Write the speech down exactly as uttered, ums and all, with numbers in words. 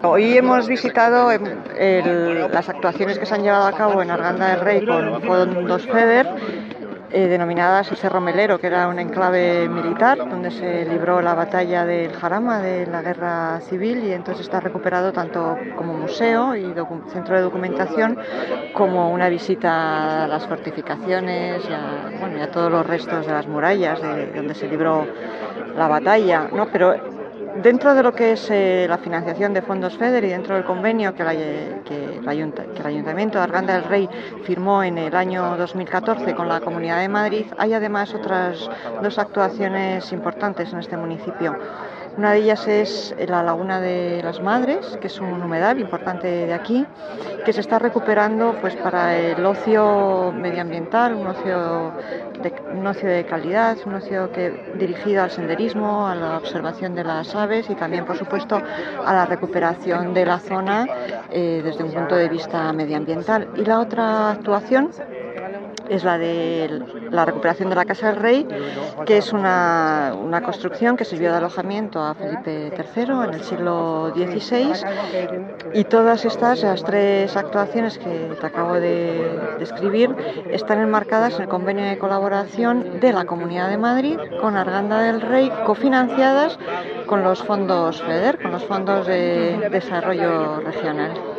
Hoy hemos visitado el, las actuaciones que se han llevado a cabo en Arganda del Rey con fondos FEDER, eh, denominadas el Cerro Melero, que era un enclave militar donde se libró la batalla del Jarama de la Guerra Civil, y entonces está recuperado tanto como museo y centro de documentación como una visita a las fortificaciones y a, bueno, y a todos los restos de las murallas de donde se libró la batalla, ¿no? Pero dentro de lo que es eh, la financiación de fondos FEDER y dentro del convenio que, la, que, el Ayunt que el Ayuntamiento de Arganda del Rey firmó en el año dos mil catorce con la Comunidad de Madrid, hay además otras dos actuaciones importantes en este municipio. Una de ellas es la Laguna de las Madres, que es un humedal importante de aquí, que se está recuperando pues para el ocio medioambiental, un ocio de, un ocio de calidad, un ocio que, dirigido al senderismo, a la observación de las aves y también, por supuesto, a la recuperación de la zona eh, desde un punto de vista medioambiental. Y la otra actuación es la de la recuperación de la Casa del Rey, que es una, una construcción que sirvió de alojamiento a Felipe tercero en el siglo dieciséis, y todas estas, las tres actuaciones que te acabo de describir, están enmarcadas en el convenio de colaboración de la Comunidad de Madrid con Arganda del Rey, cofinanciadas con los fondos FEDER, con los fondos de desarrollo regional.